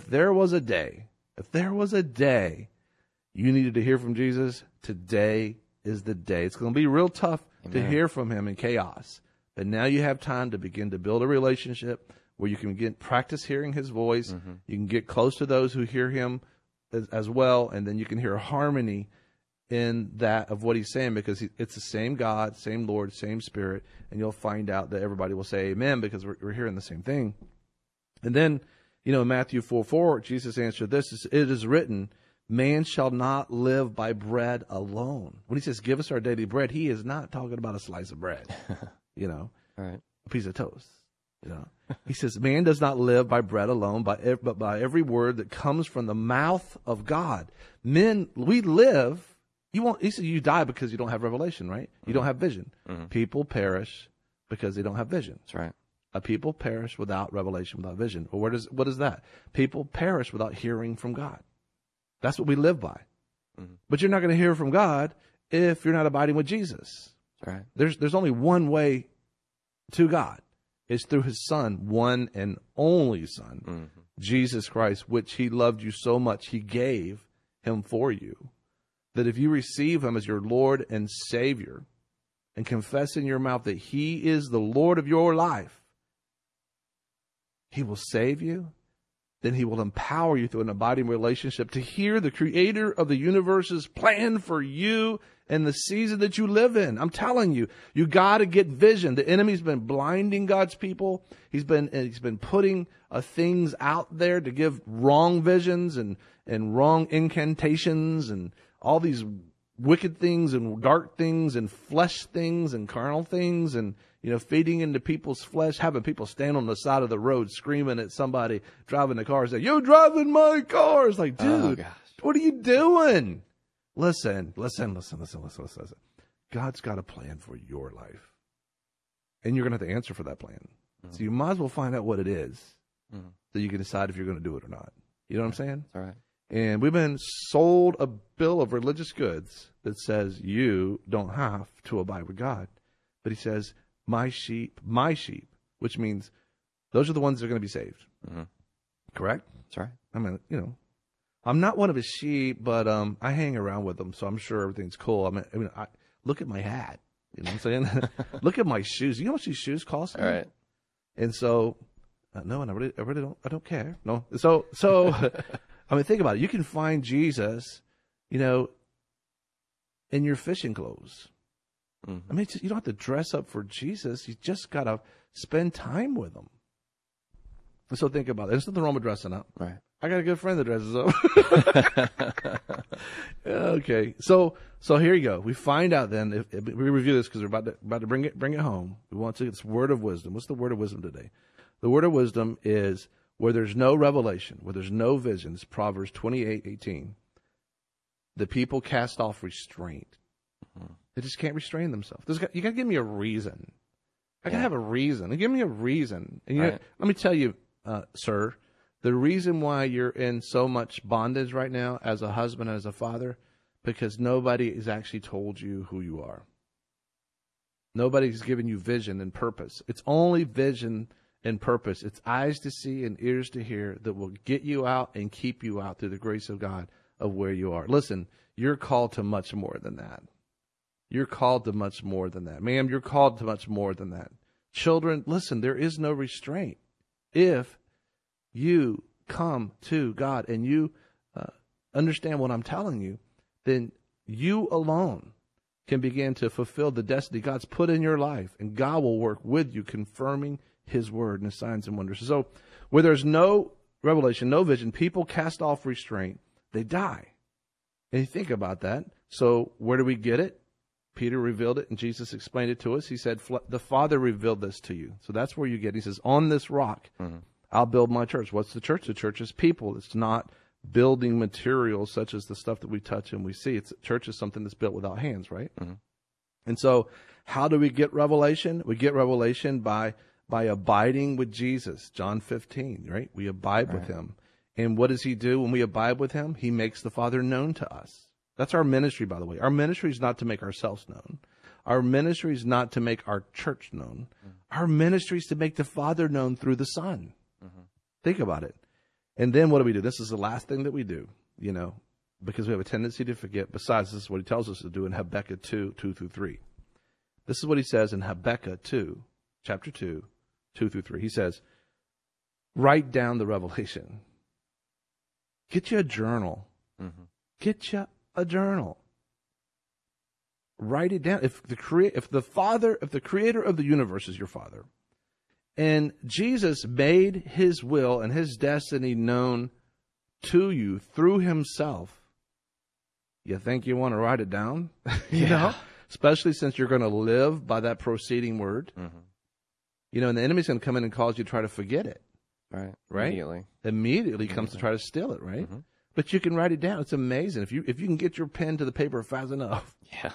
you needed to hear from Jesus, today is the day. It's going to be real tough to hear from him in chaos. But now you have time to begin to build a relationship where you can practice hearing his voice. You can get close to those who hear him as well, and then you can hear harmony in that of what he's saying, because it's the same God, same Lord, same Spirit, and you'll find out that everybody will say amen, because we're hearing the same thing. And then, in Matthew 4:4, Jesus answered this: "It is written, man shall not live by bread alone." When he says, "Give us our daily bread," he is not talking about a slice of bread, All right. a piece of toast. He says, "Man does not live by bread alone, but by every word that comes from the mouth of God." Men, we live. He said, you die because you don't have revelation, right? You don't have vision. People perish because they don't have vision. That's right. A people perish without revelation, without vision. Well, what is that? People perish without hearing from God. That's what we live by. But you're not going to hear from God if you're not abiding with Jesus. That's right. There's only one way to God. It's through his Son, one and only Son, Jesus Christ, which he loved you so much, he gave him for you. That if you receive him as your Lord and Savior and confess in your mouth that he is the Lord of your life, he will save you. Then he will empower you through an abiding relationship to hear the Creator of the universe's plan for you and the season that you live in. I'm telling you, you got to get vision. The enemy's been blinding God's people. He's been putting things out there to give wrong visions and wrong incantations and all these wicked things and dark things and flesh things and carnal things and, feeding into people's flesh, having people stand on the side of the road screaming at somebody driving the car and say, "You're driving my car." It's like, dude, what are you doing? Listen. God's got a plan for your life. And you're going to have to answer for that plan. Mm-hmm. So you might as well find out what it is so you can decide if you're going to do it or not. You know what I'm saying? All right. And we've been sold a bill of religious goods that says you don't have to abide with God. But he says, my sheep, which means those are the ones that are going to be saved. Mm-hmm. Correct? That's right. I mean, I'm not one of his sheep, but I hang around with them, so I'm sure everything's cool. I look at my hat. You know what I'm saying? Look at my shoes. You know how much these shoes cost me? All right. And so, no, and I really don't care. No. So, think about it. You can find Jesus, in your fishing clothes. Mm-hmm. You don't have to dress up for Jesus. You just got to spend time with him. So think about it. There's nothing wrong with dressing up. Right. I got a good friend that dresses up. Okay. So here you go. We find out then, if we review this because we're about to bring it home. We want to get this word of wisdom. What's the word of wisdom today? The word of wisdom is where there's no revelation, where there's no visions. Proverbs 28:18. The people cast off restraint. Mm-hmm. They just can't restrain themselves. You got to give me a reason. I got to have a reason. Give me a reason. And let me tell you, sir, the reason why you're in so much bondage right now as a husband and as a father, because nobody has actually told you who you are. Nobody's given you vision and purpose. It's only vision and purpose. It's eyes to see and ears to hear that will get you out and keep you out through the grace of God of where you are. Listen, you're called to much more than that. You're called to much more than that. Ma'am, you're called to much more than that. Children, listen, there is no restraint. If you come to God and you understand what I'm telling you, then you alone can begin to fulfill the destiny God's put in your life, and God will work with you, confirming his word and his signs and wonders. So where there's no revelation, no vision, people cast off restraint, they die. And you think about that. So where do we get it? Peter revealed it, and Jesus explained it to us. He said, the Father revealed this to you. So that's where you get it. He says, on this rock, I'll build my church. What's the church? The church is people. It's not building materials such as the stuff that we touch and we see. Church is something that's built without hands, right? Mm-hmm. And so how do we get revelation? We get revelation by abiding with Jesus. John 15, right? We abide with him. And what does he do when we abide with him? He makes the Father known to us. That's our ministry, by the way. Our ministry is not to make ourselves known. Our ministry is not to make our church known. Mm-hmm. Our ministry is to make the Father known through the Son. Mm-hmm. Think about it. And then what do? This is the last thing that we do, because we have a tendency to forget. Besides, this is what he tells us to do in Habakkuk 2:2-3. This is what he says in Habakkuk 2, chapter 2, 2-3. He says, write down the revelation. Get you a journal. Mm-hmm. Get you a journal. Write it down. If the creator of the universe is your Father, and Jesus made his will and his destiny known to you through himself, you think you want to write it down? you know, especially since you're going to live by that proceeding word. Mm-hmm. And the enemy's going to come in and cause you to try to forget it. Right? Immediately comes to try to steal it, right? Mm-hmm. But you can write it down. It's amazing. If you can get your pen to the paper fast enough. Yeah.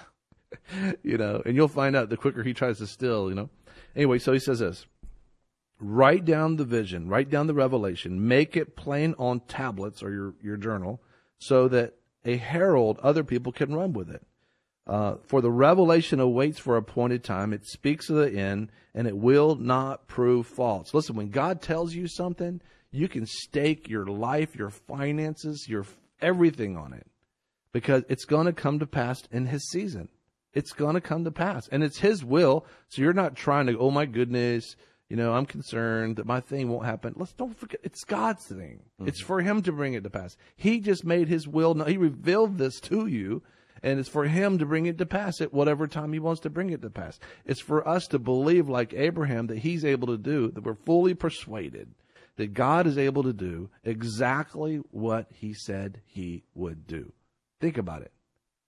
And you'll find out the quicker he tries to steal, Anyway, so he says this. Write down the vision, write down the revelation, make it plain on tablets or your journal so that a herald, other people can run with it. For the revelation awaits for appointed time. It speaks of the end, and it will not prove false. Listen, when God tells you something, you can stake your life, your finances, your everything on it, because it's going to come to pass in his season. It's going to come to pass, and it's his will. So you're not trying to, oh my goodness, I'm concerned that my thing won't happen. Don't forget, it's God's thing. Mm-hmm. It's for him to bring it to pass. He just made his will. He revealed this to you, and it's for him to bring it to pass at whatever time he wants to bring it to pass. It's for us to believe, like Abraham, that he's able to do, that we're fully persuaded that God is able to do exactly what he said he would do. Think about it.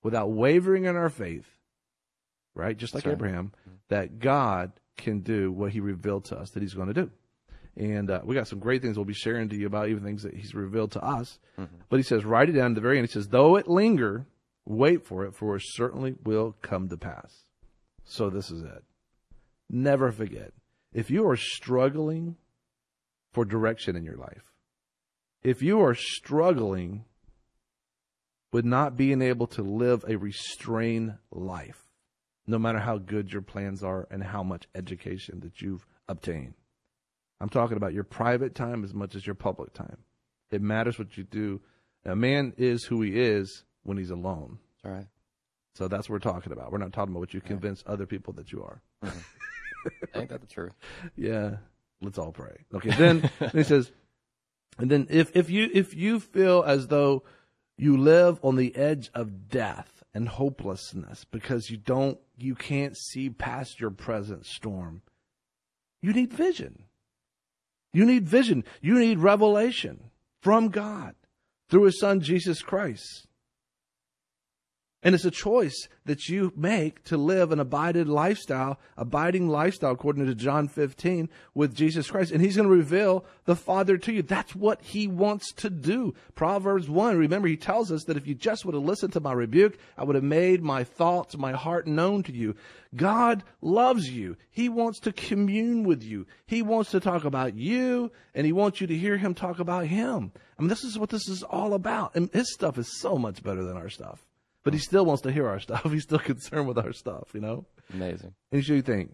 without wavering in our faith, right? Just like That's right. Abraham, that God can do what he revealed to us that he's going to do. And we got some great things we'll be sharing to you about, even things that he's revealed to us. But he says, write it down at the very end. He says, though it linger, wait for it certainly will come to pass. So this is it. Never forget, if you are struggling for direction in your life, if you are struggling with not being able to live a restrained life, no matter how good your plans are and how much education that you've obtained. I'm talking about your private time as much as your public time. It matters what you do. A man is who he is when he's alone. All right. So that's what we're talking about. We're not talking about what you convince other people that you are. Ain't that the truth? Yeah. Let's all pray. Okay. Then he says, and then if you feel as though you live on the edge of death and hopelessness because you can't see past your present storm, you need vision. You need vision. You need revelation from God through his son, Jesus Christ. And it's a choice that you make to live an abiding lifestyle according to John 15 with Jesus Christ. And he's going to reveal the Father to you. That's what he wants to do. Proverbs 1, remember, he tells us that if you just would have listened to my rebuke, I would have made my thoughts, my heart known to you. God loves you. He wants to commune with you. He wants to talk about you, and he wants you to hear him talk about him. I mean, this is what this is all about. And his stuff is so much better than our stuff. But he still wants to hear our stuff. He's still concerned with our stuff, you know? Amazing. And so you think,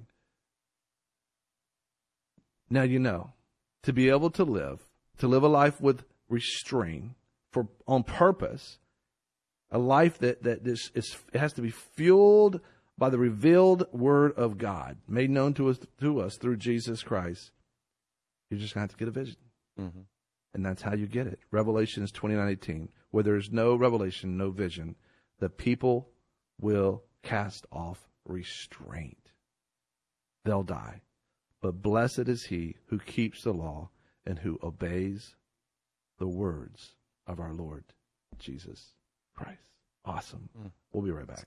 now you know, to be able to live a life with restraint, on purpose, a life that it has to be fueled by the revealed word of God, made known to us through Jesus Christ. You're just going to have to get a vision. Mm-hmm. And that's how you get it. Revelation is 29:18. Where there is no revelation, no vision, the people will cast off restraint. They'll die. But blessed is he who keeps the law and who obeys the words of our Lord Jesus Christ. Awesome. We'll be right back.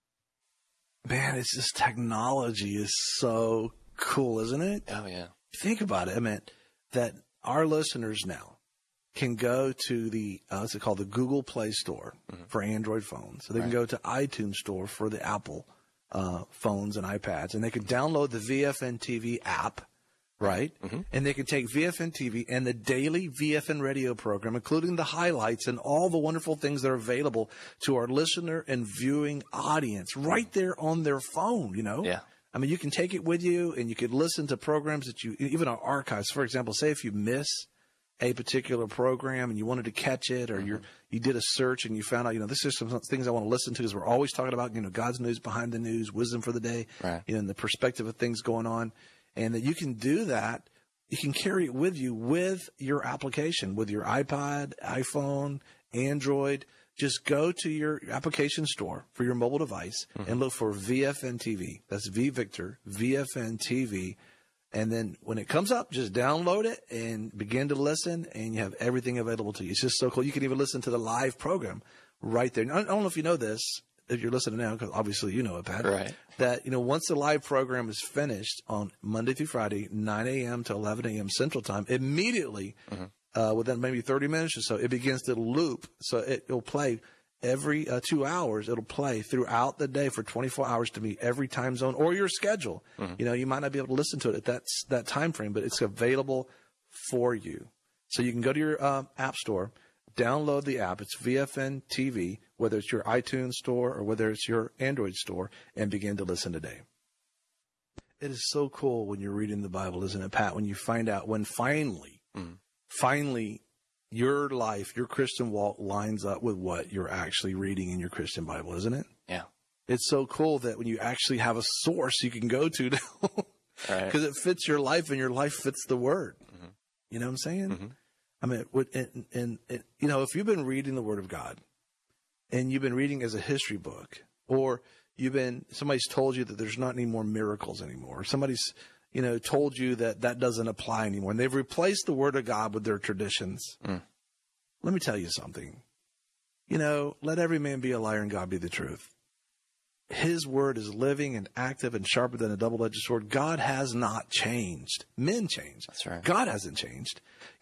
Man, it's just technology is so cool, isn't it? Oh, yeah. Think about it. I mean, that our listeners now can go to the, what's it called, the Google Play Store for Android phones. So they can go to iTunes Store for the Apple phones and iPads. And they can download the VFN TV app, right? Mm-hmm. And they can take VFN TV and the daily VFN radio program, including the highlights and all the wonderful things that are available to our listener and viewing audience right there on their phone, you know? Yeah. I mean, you can take it with you and you could listen to programs that even our archives, for example, say if you miss a particular program and you wanted to catch it, or you did a search and you found out, this is some things I want to listen to, because we're always talking about, God's news behind the news, wisdom for the day, right. And the perspective of things going on, and that you can do that. You can carry it with you with your application, with your iPod, iPhone, Android. Just go to your application store for your mobile device and look for VFN TV. That's V Victor, VFN TV. And then when it comes up, just download it and begin to listen, and you have everything available to you. It's just so cool. You can even listen to the live program right there. I don't know if you know this, if you're listening now, because obviously you know it, Pat. Right. That, once the live program is finished on Monday through Friday, 9 a.m. to 11 a.m. Central Time, immediately, within maybe 30 minutes or so, it begins to loop. So it'll play every 2 hours. It'll play throughout the day for 24 hours to meet every time zone or your schedule. You might not be able to listen to it at that time frame, but it's available for you. So you can go to your app store, download the app. It's VFN TV, whether it's your iTunes store or whether it's your Android store, and begin to listen today. It is so cool when you're reading the Bible, isn't it, Pat? When you find out, when finally, your life, your Christian walk lines up with what you're actually reading in your Christian Bible, isn't it? Yeah. It's so cool that when you actually have a source you can go to now, because it fits your life and your life fits the Word. You know what I'm saying? I mean, if you've been reading the Word of God and you've been reading as a history book, or somebody's told you that there's not any more miracles anymore, or somebody's told you that doesn't apply anymore, and they've replaced the Word of God with their traditions. Let me tell you something. let every man be a liar and God be the truth. His word is living and active and sharper than a double-edged sword. God has not changed. Men change. That's right. God hasn't changed.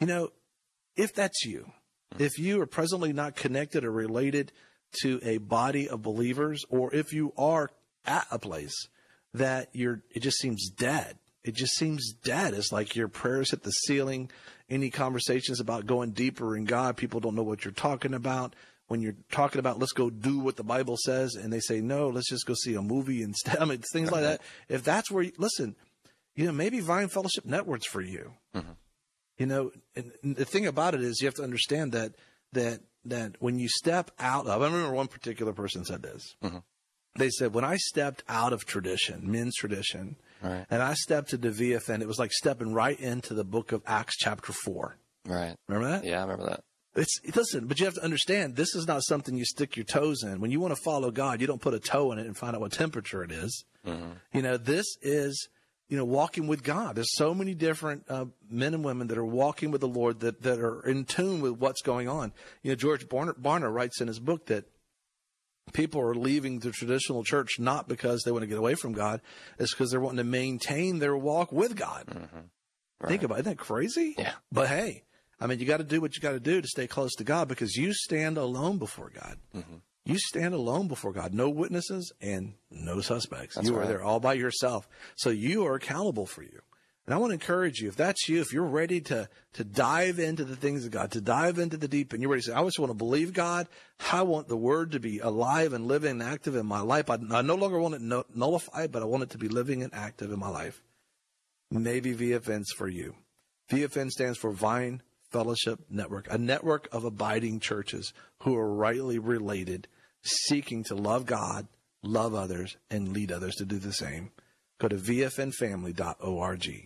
If that's you, if you are presently not connected or related to a body of believers, or if you are at a place that it just seems dead. It just seems dead. It's like your prayers hit the ceiling. Any conversations about going deeper in God, people don't know what you're talking about. When you're talking about, let's go do what the Bible says, and they say, no, let's just go see a movie instead. I mean, things like that. If that's where listen, maybe Vine Fellowship Network's for you. And the thing about it is you have to understand that when you step out of, I remember one particular person said this. They said, when I stepped out of tradition, men's tradition, right, and I stepped into VFN, it was like stepping right into the book of Acts chapter 4. Right. Remember that? Yeah, I remember that. Listen, but you have to understand, this is not something you stick your toes in. When you want to follow God, you don't put a toe in it and find out what temperature it is. This is, walking with God. There's so many different men and women that are walking with the Lord that are in tune with what's going on. George Barna writes in his book that people are leaving the traditional church not because they want to get away from God. It's because they're wanting to maintain their walk with God. Right. Think about it. Isn't that crazy? Yeah. But hey, you got to do what you got to do to stay close to God, because you stand alone before God. You stand alone before God. No witnesses and no suspects. That's you right. are there all by yourself. So you are accountable for you. And I want to encourage you, if that's you, if you're ready to dive into the things of God, to dive into the deep, and you're ready to say, I just want to believe God. I want the word to be alive and living and active in my life. I no longer want it nullified, but I want it to be living and active in my life. Maybe VFN's for you. VFN stands for Vine Fellowship Network, a network of abiding churches who are rightly related, seeking to love God, love others, and lead others to do the same. Go to vfnfamily.org.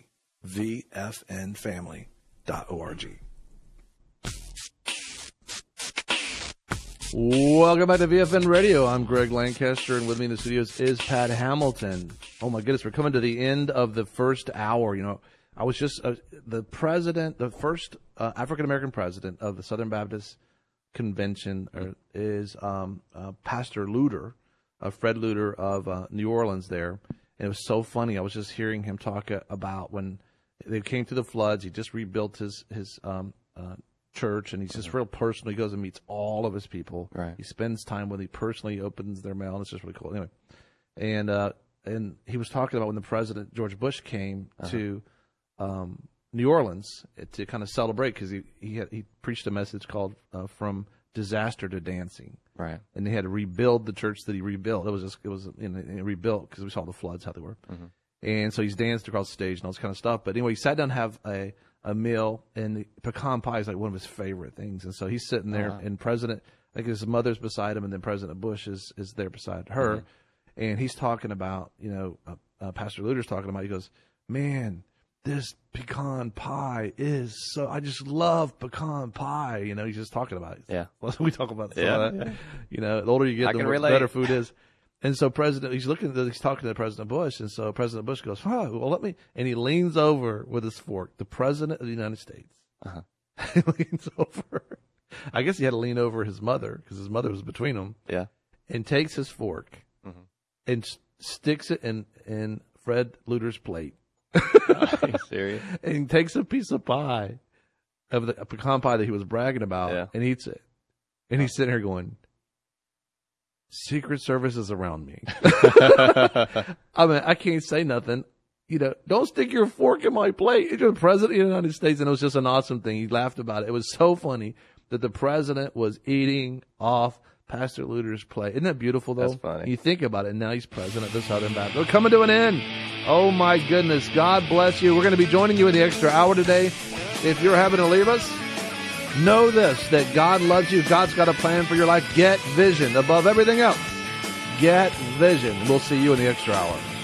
vfnfamily.org. Welcome back to VFN Radio. I'm Greg Lancaster, and with me in the studios is Pat Hamilton. Oh my goodness, we're coming to the end of the first hour. I was just the first African-American president of the Southern Baptist Convention is Pastor Luter, Fred Luter of New Orleans there. And it was so funny. I was just hearing him talk about when they came through the floods. He just rebuilt his church, and he's just real personal. He goes and meets all of his people. Right. He spends time with them. He personally opens their mail, and it's just really cool. Anyway, and he was talking about when the president, George Bush, came to New Orleans to kind of celebrate, because he preached a message called From Disaster to Dancing. Right. And they had to rebuild the church that he rebuilt. It was rebuilt because we saw the floods, how they were. And so he's danced across the stage and all this kind of stuff. But anyway, he sat down to have a meal, and the pecan pie is like one of his favorite things. And so he's sitting there, and his mother's beside him, and then President Bush is there beside her. And he's talking about, Pastor Luter's talking about, he goes, man, this pecan pie is so, I just love pecan pie. He's just talking about it. Yeah. We talk about that. The older you get, the better food is. And so he's talking to President Bush. And so President Bush goes, and he leans over with his fork, the President of the United States. He leans over. I guess he had to lean over his mother, because his mother was between them. Yeah. And takes his fork and sticks it in Fred Luter's plate. Are you serious? And takes a piece of pie, of the pecan pie that he was bragging about, and eats it. And he's sitting here going, Secret Service is around me. I can't say nothing. Don't stick your fork in my plate. You're the president of the United States, and it was just an awesome thing. He laughed about it. It was so funny that the president was eating off Pastor Luter's plate. Isn't that beautiful, though? That's funny. You think about it, and now he's president of the Southern Baptist. We're coming to an end. Oh, my goodness. God bless you. We're going to be joining you in the extra hour today. If you're having to leave us, know this, that God loves you. God's got a plan for your life. Get vision above everything else. Get vision. We'll see you in the extra hour.